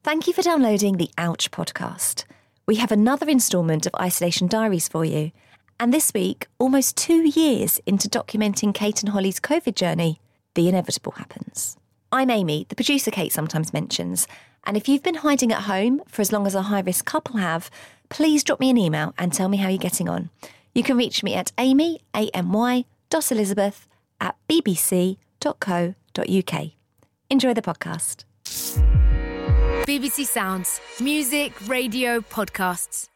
Thank you for downloading the Ouch podcast. We have another instalment of Isolation Diaries for you. And this week, almost 2 years into documenting Kate and Holly's COVID journey, the inevitable happens. I'm Amy, the producer Kate sometimes mentions. And if you've been hiding at home for as long as a high-risk couple have, please drop me an email and tell me how you're getting on. You can reach me at amy.elizabeth@bbc.co.uk. Enjoy the podcast. BBC Sounds. Music, radio, podcasts.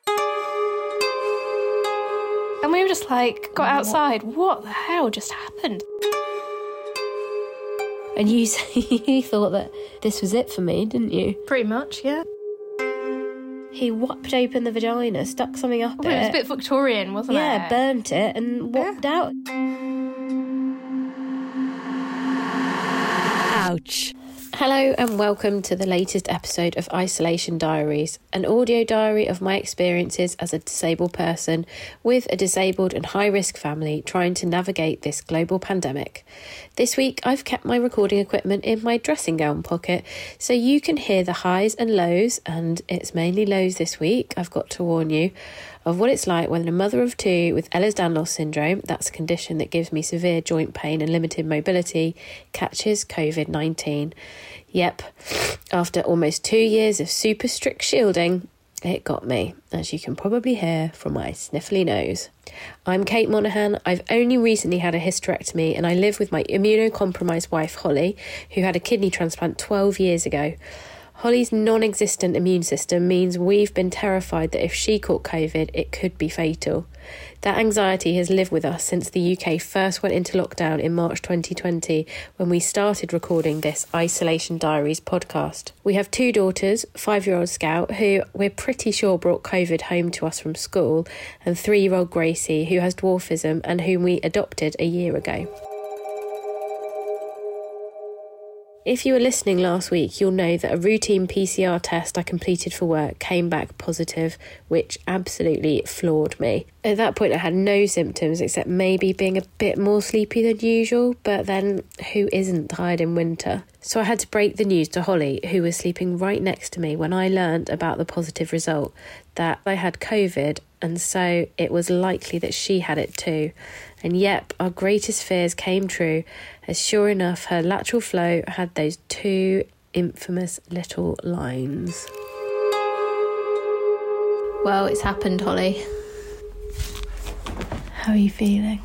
And we were just like, got outside, what the hell just happened? And you thought that this was it for me, didn't you? Pretty much, yeah. He whopped open the vagina, stuck something up It was a bit Victorian, wasn't it? Yeah, burnt it and whopped out. Ouch. Hello and welcome to the latest episode of Isolation Diaries, an audio diary of my experiences as a disabled person with a disabled and high-risk family trying to navigate this global pandemic. This week I've kept my recording equipment in my dressing gown pocket so you can hear the highs and lows, and it's mainly lows this week, I've got to warn you, of what it's like when a mother of two with Ehlers-Danlos syndrome, that's a condition that gives me severe joint pain and limited mobility, catches COVID-19. Yep, after almost 2 years of super strict shielding, it got me, as you can probably hear from my sniffly nose. I'm Kate Monaghan. I've only recently had a hysterectomy and I live with my immunocompromised wife, Holly, who had a kidney transplant 12 years ago. Holly's non-existent immune system means we've been terrified that if she caught COVID, it could be fatal. That anxiety has lived with us since the UK first went into lockdown in March 2020, when we started recording this Isolation Diaries podcast. We have 2 daughters, 5-year-old Scout, who we're pretty sure brought COVID home to us from school, and 3-year-old Gracie, who has dwarfism and whom we adopted a year ago. If you were listening last week, you'll know that a routine PCR test I completed for work came back positive, which absolutely floored me. At that point, I had no symptoms except maybe being a bit more sleepy than usual, but then who isn't tired in winter? So I had to break the news to Holly, who was sleeping right next to me when I learned about the positive result, that I had COVID, and so it was likely that she had it too. And yep, our greatest fears came true, as sure enough, her lateral flow had those 2 infamous little lines. Well, it's happened, Holly. How are you feeling?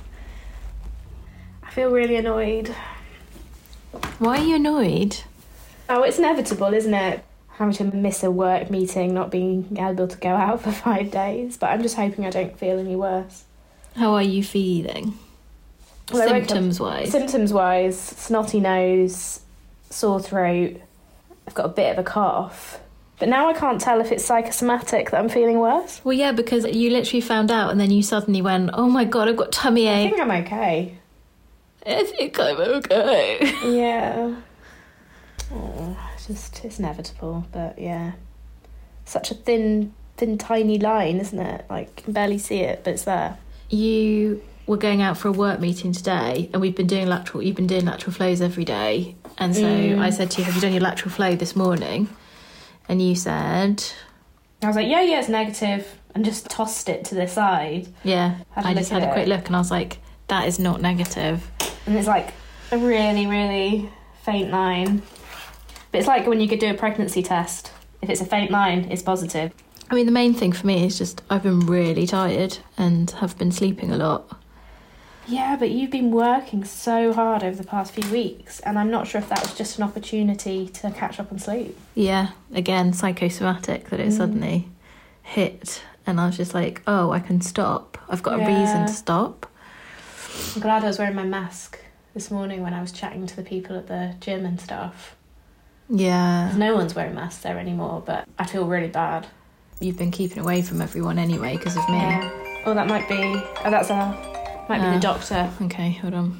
I feel really annoyed. Why are you annoyed? Oh, it's inevitable, isn't it? Having to miss a work meeting, not being able to go out for 5 days. But I'm just hoping I don't feel any worse. How are you feeling? Well, Symptoms-wise? Symptoms-wise, snotty nose, sore throat. I've got a bit of a cough. But now I can't tell if it's psychosomatic that I'm feeling worse. Well, yeah, because you literally found out and then you suddenly went, oh my God, I've got tummy I ache. think I'm okay. I think I'm okay. Yeah. Oh, it's inevitable, but yeah. Such a thin, tiny line, isn't it? Like, you can barely see it, but it's there. You were going out for a work meeting today and you've been doing lateral flows every day. And so I said to you, have you done your lateral flow this morning? And you said... I was like, yeah, it's negative. And just tossed it to the side. Yeah, I just had a quick look and I was like, that is not negative. And it's like a really, really faint line. But it's like when you could do a pregnancy test. If it's a faint line, it's positive. I mean, the main thing for me is just I've been really tired and have been sleeping a lot. Yeah, but you've been working so hard over the past few weeks, and I'm not sure if that was just an opportunity to catch up on sleep. Yeah, again, psychosomatic, that it suddenly hit, and I was just like, oh, I can stop. I've got a reason to stop. I'm glad I was wearing my mask this morning when I was chatting to the people at the gym and stuff. Yeah. No one's wearing masks there anymore, but I feel really bad. You've been keeping away from everyone anyway because of me. Yeah. Oh, that might be... Oh, that's might be the doctor. Okay, hold on.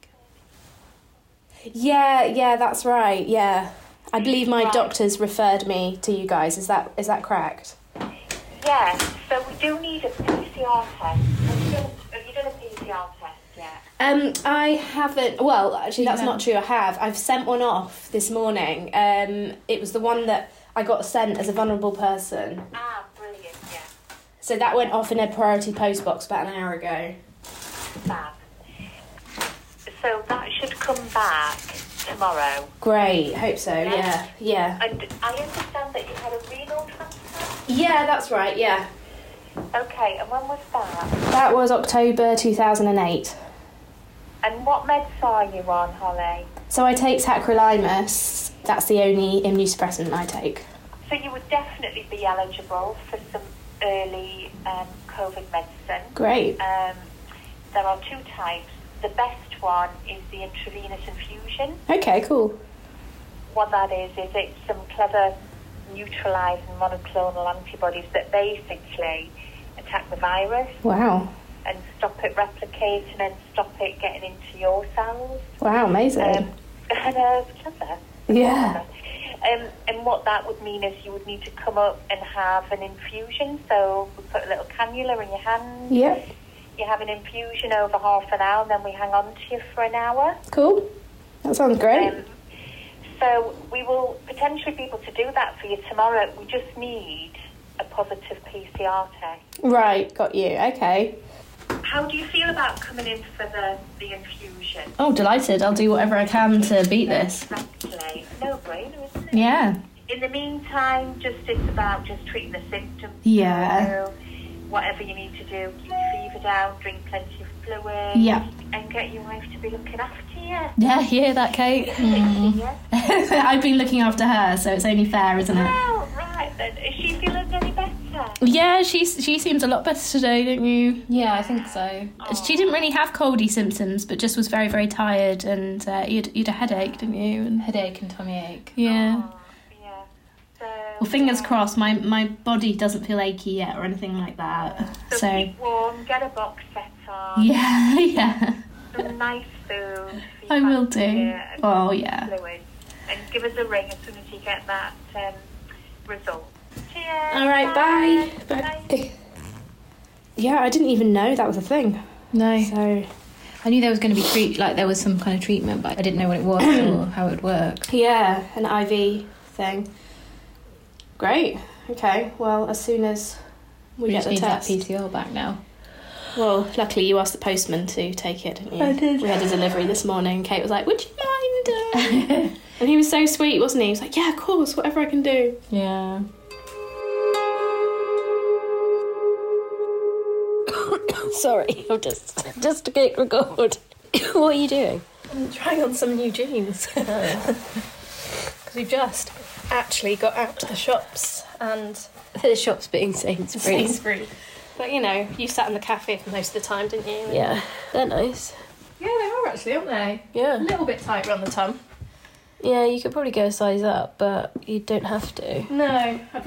Yeah, that's right, yeah. I believe my doctor's referred me to you guys. Is that correct? Yeah, so we do need a PCR test. Have you done a PCR test yet? I haven't. Well, actually, that's not true. I have. I've sent one off this morning. It was the one that I got sent as a vulnerable person. Ah, brilliant, yeah. So that went off in a priority post box about an hour ago. Fab. So that should come back tomorrow. Great, hope so, Yeah. yeah. And I understand that you had a renal transplant? Yeah, that's right, yeah. Okay, and when was that? That was October 2008. And what meds are you on, Holly? So I take tacrolimus. That's the only immunosuppressant I take. So you would definitely be eligible for some early COVID medicine. Great. There are two types. The best one is the intravenous infusion. Okay, cool. What that is it's some clever neutralising monoclonal antibodies that basically attack the virus Wow. and stop it replicating and stop it getting into your cells. Wow, amazing. And clever. Yeah. And what that would mean is you would need to come up and have an infusion. So we put a little cannula in your hand. Yep. You have an infusion over half an hour, and then we hang on to you for an hour. Cool. That sounds great. So we will potentially be able to do that for you tomorrow. We just need a positive PCR test. Right, got you. Okay. How do you feel about coming in for the infusion? Oh, delighted. I'll do whatever I can to beat this. Exactly. No-brainer, isn't it? Yeah. In the meantime, it's about just treating the symptoms. Yeah. So, whatever you need to do, keep your fever down, drink plenty of fluid. Yeah. And get your wife to be looking after you. Yeah, you hear that, Kate? Yeah. I've been looking after her, so it's only fair, isn't it? Well, right then. Is she feeling any better? Yeah, she seems a lot better today, don't you? Yeah, I think so. She didn't really have coldy symptoms, but just was very, very tired, and you had a headache, didn't you? And Headache and tummy ache. yeah. Yeah. So, Well, fingers crossed, my body doesn't feel achy yet or anything like that. So keep warm, get a box set on. Yeah, yeah. Some nice food. I will do. And Oh, yeah. fluid. And give us a ring as soon as you get that result. Cheers. All right, bye. Bye. Yeah, I didn't even know that was a thing. No. So, I knew there was going to be there was some kind of treatment, but I didn't know what it was or how it would work. yeah, an IV thing. Great. Okay, well, as soon as we get just the need test. that PCR back now. Well, luckily you asked the postman to take it, didn't you? I did. We had a delivery this morning. Kate was like, would you mind? And he was so sweet, wasn't he? He was like, yeah, of course, whatever I can do. Yeah. Sorry, I'm just to get record. What are you doing? I'm trying on some new jeans. Because we've just actually got out to the shops and The shop's being Sainsbury's. Sainsbury's. But, you know, you sat in the cafe for most of the time, didn't you? Yeah, they're nice. Yeah, they are actually, aren't they? Yeah. A little bit tight around the tum. Yeah, you could probably go a size up, but you don't have to. No, I'd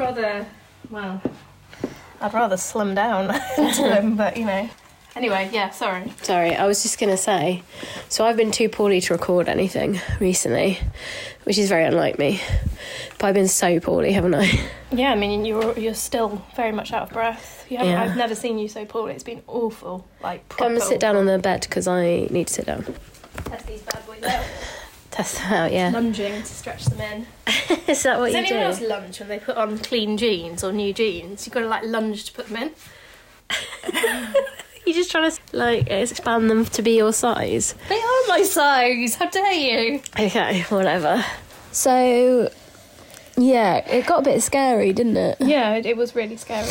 rather slim down to them, but, you know. Anyway, yeah, sorry. Sorry, I was just going to say, so I've been too poorly to record anything recently, which is very unlike me. But I've been so poorly, haven't I? Yeah, I mean, you're still very much out of breath. Yeah. I've never seen you so poorly. It's been awful. Like, proper Come and sit down on the bed because I need to sit down. Test these bad boys out. Test them out, yeah. Lunging to stretch them in. Is that what Does you anyone else do? lunge when they put on clean jeans or new jeans? You've got to, like, lunge to put them in. You're just trying to, like, expand them to be your size? They are my size. How dare you? Okay, whatever. So, yeah, it got a bit scary, didn't it? Yeah, it was really scary.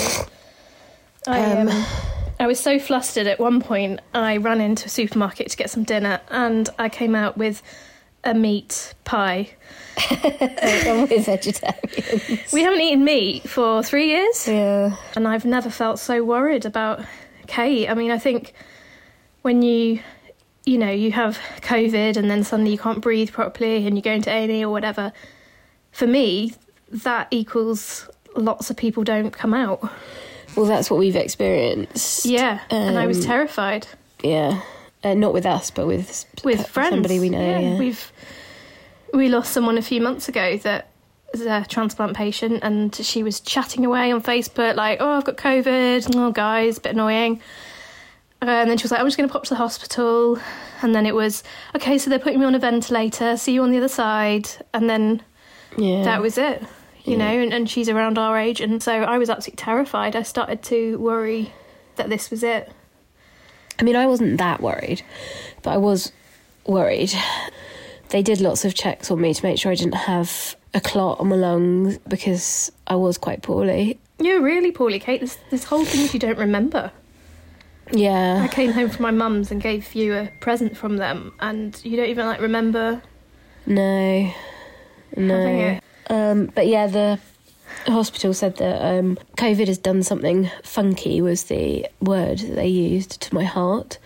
I was so flustered at one point, I ran into a supermarket to get some dinner and I came out with a meat pie. And we're vegetarians. We haven't eaten meat for 3 years. Yeah. And I've never felt so worried about Kate. I mean, I think when you have COVID and then suddenly you can't breathe properly and you go into A&E or whatever, for me, that equals lots of people don't come out. Well, that's what we've experienced. Yeah, and I was terrified. Yeah. Not with us, but with Friends. somebody we know. Yeah. We lost someone a few months ago that was a transplant patient, and she was chatting away on Facebook like, "Oh, I've got COVID. Oh, guys, a bit annoying." And then she was like, I'm just going to pop to the hospital. And then it was, okay, so they're putting me on a ventilator, see you on the other side. And then that was it, you know, and she's around our age. And so I was absolutely terrified. I started to worry that this was it. I mean, I wasn't that worried, but I was worried. They did lots of checks on me to make sure I didn't have a clot on my lungs because I was quite poorly. You're really poorly, Kate. This whole thing that you don't remember. Yeah. I came home from my mum's and gave you a present from them, and you don't even, like, remember... No. having it. But yeah, the hospital said that COVID has done something funky, was the word that they used, to my heart.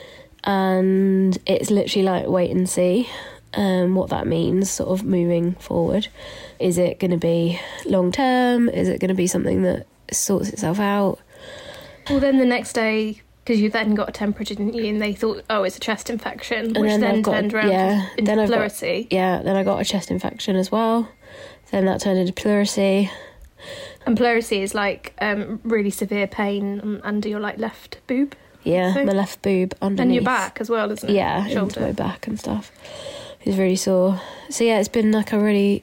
And it's literally like wait and see what that means sort of moving forward. Is it going to be long term? Is it going to be something that sorts itself out? Well, then the next day, because you then got a temperature, didn't you? And they thought, oh, it's a chest infection, which then turned around into pleurisy. Then I got a chest infection as well. Then that turned into pleurisy. And pleurisy is like really severe pain under your like left boob. Yeah, my left boob underneath. And your back as well, isn't it? Yeah, shoulder. Into my back and stuff. It's really sore. So yeah, it's been like a really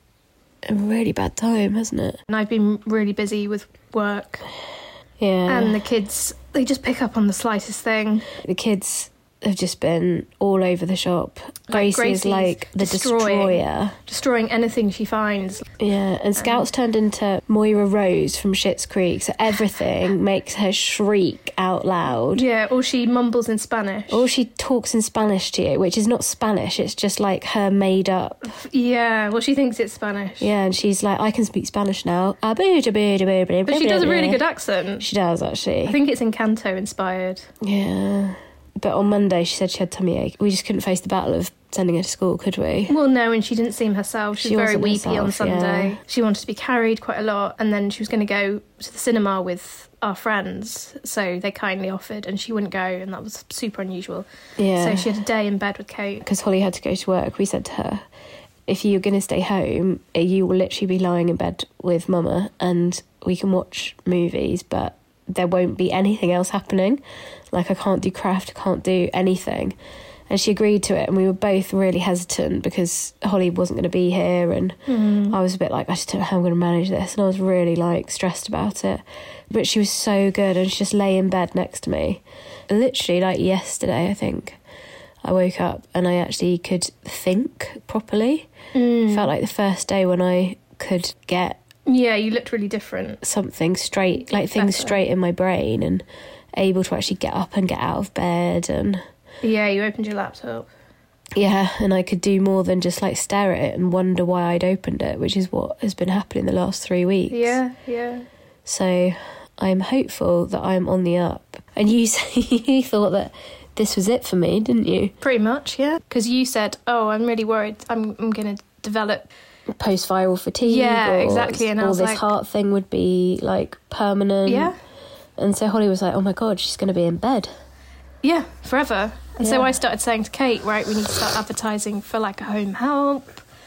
bad time, hasn't it? And I've been really busy with work. Yeah. And the kids, they just pick up on the slightest thing. The kids have just been all over the shop. Gracie is like the destroyer. Destroying anything she finds. Yeah, and Scout's turned into Moira Rose from Schitt's Creek, so everything makes her shriek out loud. Yeah, or she mumbles in Spanish. Or she talks in Spanish to you, which is not Spanish, it's just like her made up. Yeah, well, she thinks it's Spanish. Yeah, and she's like, I can speak Spanish now. But she does a really good accent. She does, actually. I think it's Encanto inspired. Yeah. But on Monday, she said she had tummy ache. We just couldn't face the battle of sending her to school, could we? Well, no, and she didn't seem herself. She was very weepy on Sunday. Yeah. She wanted to be carried quite a lot, and then she was going to go to the cinema with our friends, so they kindly offered, and she wouldn't go, and that was super unusual. Yeah. So she had a day in bed with Kate. Because Holly had to go to work, we said to her, if you're going to stay home, you will literally be lying in bed with Mama, and we can watch movies, but there won't be anything else happening. Like, I can't do craft, I can't do anything. And she agreed to it, and we were both really hesitant because Holly wasn't going to be here, and I was a bit like, I just don't know how I'm going to manage this, and I was really like stressed about it. But she was so good, and she just lay in bed next to me. Literally, like yesterday, I think, I woke up and I actually could think properly. Felt like the first day when I could get... Yeah, you looked really different. Something straight, like things straight in my brain, and able to actually get up and get out of bed. And yeah, you opened your laptop. Yeah, and I could do more than just like stare at it and wonder why I'd opened it, which is what has been happening the last 3 weeks. Yeah. So I'm hopeful that I'm on the up. And you thought that this was it for me, didn't you? Pretty much, yeah. Because you said, oh, I'm really worried I'm going to develop post-viral fatigue. Yeah, exactly. And I was this like, heart thing would be like permanent. Yeah. And so Holly was like, oh my God, she's going to be in bed. Yeah, forever. And so I started saying to Kate, right, we need to start advertising for like a home help.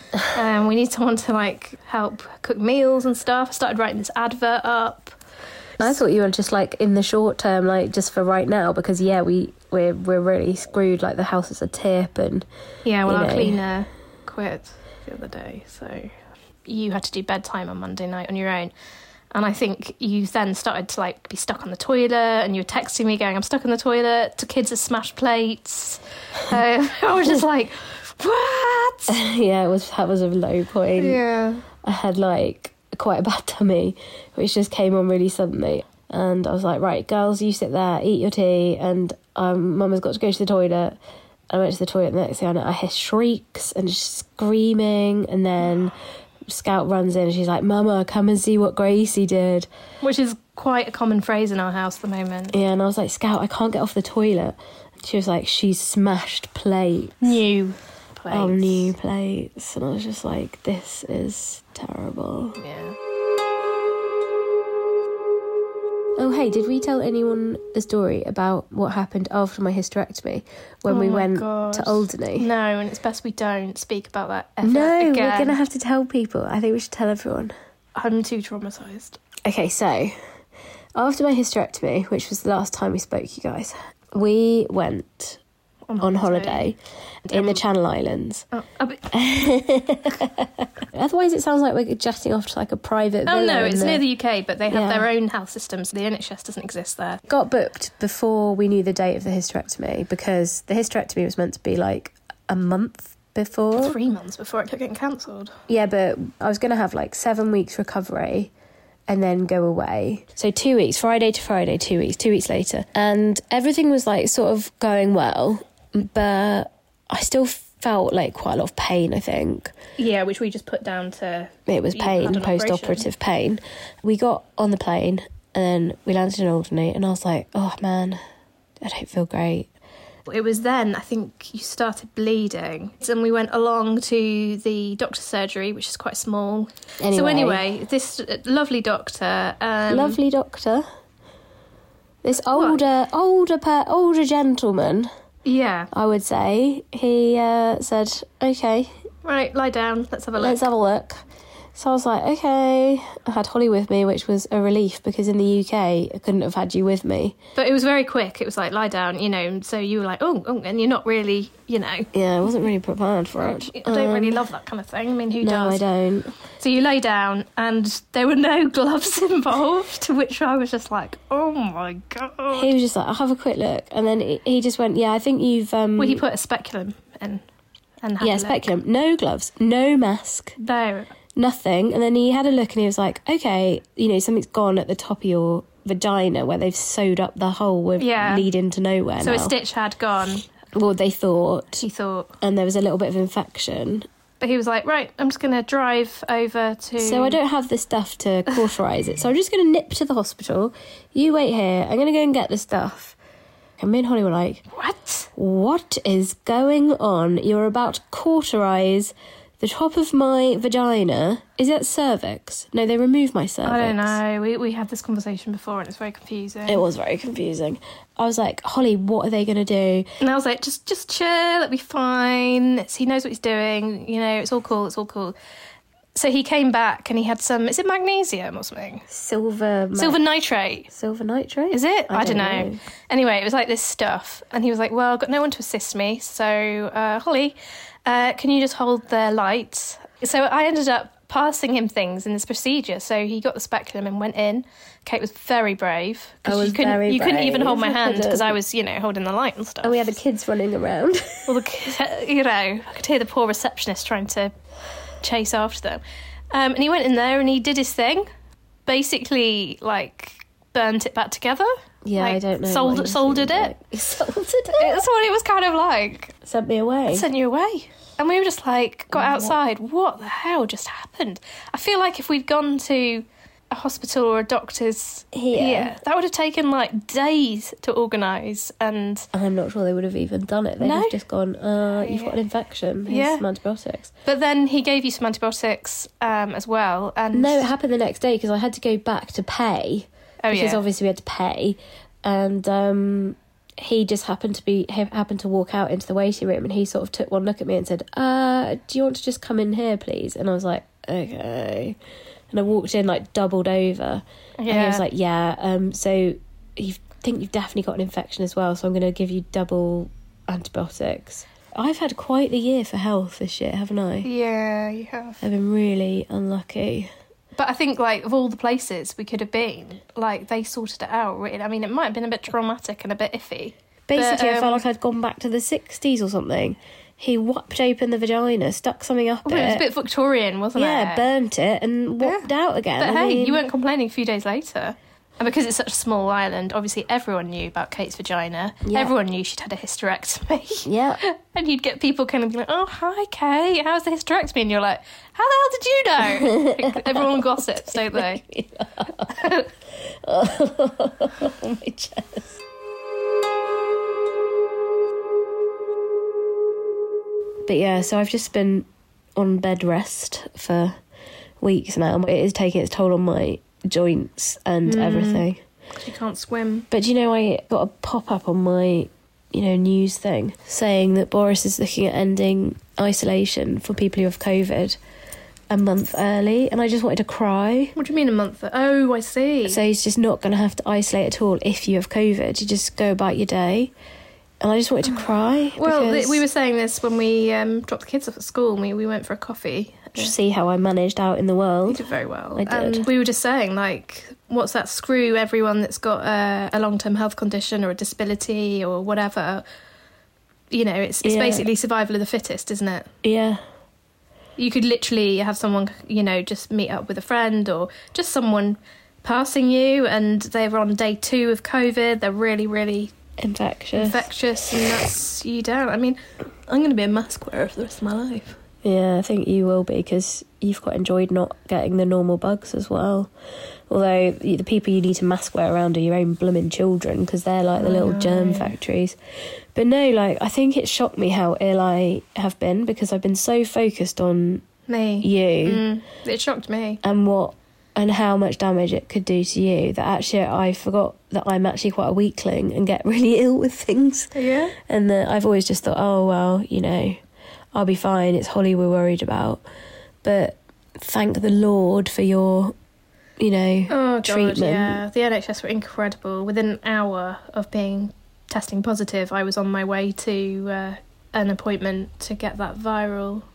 We need someone to like help cook meals and stuff. I started writing this advert up. I thought you were just like in the short term, like just for right now, because we're really screwed. Like the house is a tip, and our cleaner quit the other day, so you had to do bedtime on Monday night on your own. And I think you then started to like be stuck on the toilet, and you were texting me going, I'm stuck on the toilet, the kids have smashed plates. I was just like, what? Yeah, that was a low point. Yeah. I had like quite a bad tummy, which just came on really suddenly. And I was like, right, girls, you sit there, eat your tea, and Mama's got to go to the toilet. I went to the toilet, and the next thing I know, I hear shrieks and just screaming, and then Scout runs in and she's like, Mama, come and see what Gracie did. Which is quite a common phrase in our house at the moment. Yeah, and I was like, Scout, I can't get off the toilet. She was like, she's smashed plates. New plates. Oh, new plates. And I was just like, this is terrible. Yeah. Oh, hey, did we tell anyone the story about what happened after my hysterectomy when we went to Alderney? No, and it's best we don't speak about that ever again. we're going to have to tell people. I think we should tell everyone. I'm too traumatised. Okay, so after my hysterectomy, which was the last time we spoke, you guys, We went on holiday in the Channel Islands. Otherwise, it sounds like we're jetting off to like a private villa. Oh no, it's near the UK, but they have their own health systems. The NHS doesn't exist there. Got booked before we knew the date of the hysterectomy, because the hysterectomy was meant to be like a month before. 3 months before it kept getting cancelled. Yeah, but I was going to have like 7 weeks recovery and then go away. So 2 weeks, Friday to Friday, 2 weeks, 2 weeks later. And everything was like sort of going well, but I still felt like quite a lot of pain, I think. Yeah, which we just put down to... It was pain, post-operative pain. We got on the plane and then we landed in Alderney and I was like, oh man, I don't feel great. It was then, I think, you started bleeding. And we went along to the doctor's surgery, which is quite small. So anyway, this lovely doctor... lovely doctor? This older gentleman... Yeah. I would say. He said, okay. Right, lie down, let's have a look. Let's have a look. So I was like, okay. I had Holly with me, which was a relief, because in the UK, I couldn't have had you with me. But it was very quick. It was like, lie down, you know, so you were like, oh, and you're not really, you know. Yeah, I wasn't really prepared for it. I don't really love that kind of thing. I mean, who does? No, I don't. So you lay down, and there were no gloves involved, to which I was just like, oh my God. He was just like, I'll have a quick look. And then he just went, yeah, I think you've... Well, he put a speculum in and had a look. Speculum. No gloves, no mask. No. Nothing. And then he had a look and he was like, okay, you know, something's gone at the top of your vagina where they've sewed up the hole with leading to nowhere So now. a stitch had gone. Well, they thought. He thought. And there was a little bit of infection. But he was like, right, I'm just going to drive over to... So I don't have the stuff to cauterise it. So I'm just going to nip to the hospital. You wait here. I'm going to go and get the stuff. And me and Holly were like... What is going on? You're about to cauterise the top of my vagina. Is that cervix? No, they removed my cervix. I don't know. We had this conversation before and it's very confusing. It was very confusing. I was like, Holly, what are they going to do? And I was like, just chill, it'll be fine. He knows what he's doing. You know, it's all cool. So he came back and he had some... Is it magnesium or something? Silver nitrate. Silver nitrate? Is it? I don't know. Anyway, it was like this stuff. And he was like, well, I've got no one to assist me. So, Holly... can you just hold the light? So I ended up passing him things in this procedure. So he got the speculum and went in. Kate was very brave. You couldn't even hold my hand because I was, you know, holding the light and stuff. And we had the kids running around. Well, you know, I could hear the poor receptionist trying to chase after them. And he went in there and he did his thing. Basically, like, burnt it back together. Yeah, like, I don't know. Soldered it. He soldered it? That's what it was kind of like. Sent me away. Sent you away. And we were just like, got outside. What the hell just happened? I feel like if we'd gone to a hospital or a doctor's here, that would have taken like days to organise. And I'm not sure they would have even done it. They'd have just gone, you've got an infection. Here's some antibiotics. But then he gave you some antibiotics as well. And no, it happened the next day because I had to go back to pay. Because obviously we had to pay. And he just happened to walk out into the waiting room and he sort of took one look at me and said, do you want to just come in here, please? And I was like, okay. And I walked in, like, doubled over. And he was like, so you think you've definitely got an infection as well, so I'm going to give you double antibiotics. I've had quite the year for health this year, haven't I? Yeah, you have. I've been really unlucky. But I think, like, of all the places we could have been, like, they sorted it out, really. I mean, it might have been a bit traumatic and a bit iffy. Basically, I felt like I'd gone back to the 60s or something. He whapped open the vagina, stuck something up it. It was a bit Victorian, wasn't it? Yeah, burnt it and whapped out again. But hey, you weren't complaining a few days later. And because it's such a small island, obviously everyone knew about Kate's vagina. Yeah. Everyone knew she'd had a hysterectomy. Yeah. And you'd get people kind of be like, oh, hi, Kate, how's the hysterectomy? And you're like, how the hell did you know? Everyone gossips, don't they? Oh, my chest. But yeah, so I've just been on bed rest for weeks now. It is taking its toll on my joints and everything. You can't swim. But you know, I got a pop-up on my, news thing saying that Boris is looking at ending isolation for people who have COVID. a month early, and I just wanted to cry. What do you mean a month? Oh, I see. So he's just not going to have to isolate at all if you have COVID. You just go about your day. And I just wanted to cry. Well, we were saying this when we dropped the kids off at school. We went for a coffee. To see how I managed out in the world. You did very well. I did. And we were just saying, like, what's that? Screw everyone that's got a long-term health condition or a disability or whatever. You know, it's basically survival of the fittest, isn't it? Yeah. You could literally have someone, you know, just meet up with a friend or just someone passing you and they're on day 2 of COVID. They're really, really infectious, and that's you down. I mean, I'm going to be a mask wearer for the rest of my life. Yeah, I think you will be, because you've quite enjoyed not getting the normal bugs as well. Although the people you need to mask wear around are your own blooming children, because they're like the little germ factories. But no, like, I think it shocked me how ill I have been, because I've been so focused on you. It shocked me. And how much damage it could do to you, that actually I forgot that I'm actually quite a weakling and get really ill with things. Yeah. And that I've always just thought, oh, well, you know, I'll be fine. It's Holly we're worried about. But thank the Lord for your, you know, treatment. Yeah. The NHS were incredible. Within an hour of testing positive, I was on my way to an appointment to get that antiviral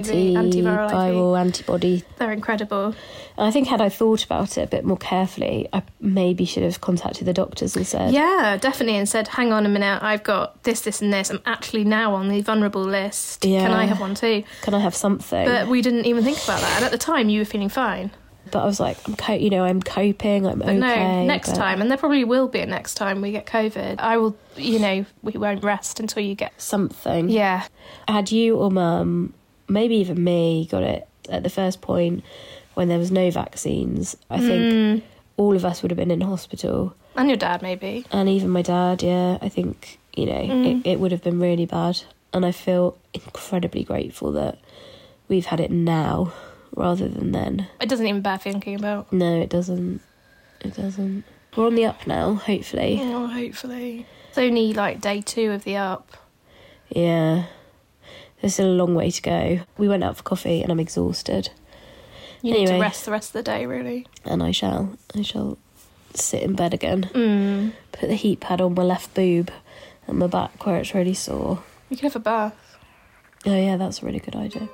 antibody. They're incredible. I think had I thought about it a bit more carefully, I maybe should have contacted the doctors and said... Yeah, definitely, and said, hang on a minute, I've got this and this. I'm actually now on the vulnerable list. Yeah. Can I have one too? Can I have something? But we didn't even think about that. And at the time, you were feeling fine. But I was like, I'm coping, I'm okay. No, next time, and there probably will be a next time we get COVID. I will, you know, we won't rest until you get... something. Yeah. Had you or Mum, maybe even me, got it at the first point when there was no vaccines, I think all of us would have been in hospital. And your dad, maybe. And even my dad, yeah. I think, you know, it would have been really bad. And I feel incredibly grateful that we've had it now rather than then. It doesn't even bear thinking about. No, it doesn't. It doesn't. We're on the up now, hopefully. Oh, hopefully. It's only like day 2 of the up. Yeah. There's still a long way to go. We went out for coffee and I'm exhausted. You need to rest the rest of the day, really. And I shall sit in bed again. Put the heat pad on my left boob and my back where it's really sore. You could have a bath. Oh yeah, that's a really good idea.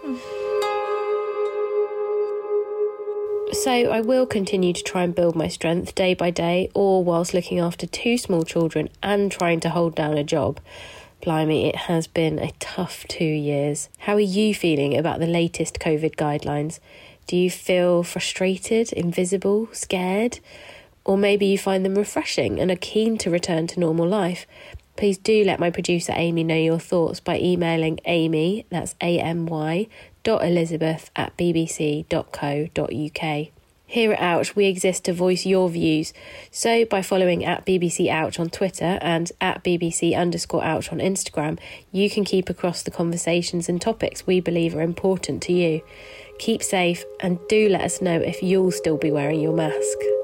So I will continue to try and build my strength day by day, all whilst looking after 2 small children and trying to hold down a job. Blimey, it has been a tough 2 years. How are you feeling about the latest COVID guidelines? Do you feel frustrated, invisible, scared? Or maybe you find them refreshing and are keen to return to normal life? Please do let my producer Amy know your thoughts by emailing Amy, that's amy.elizabeth@bbc.co.uk. Here at Ouch, we exist to voice your views. So by following @BBC Ouch on Twitter and @BBC_Ouch on Instagram, you can keep across the conversations and topics we believe are important to you. Keep safe and do let us know if you'll still be wearing your mask.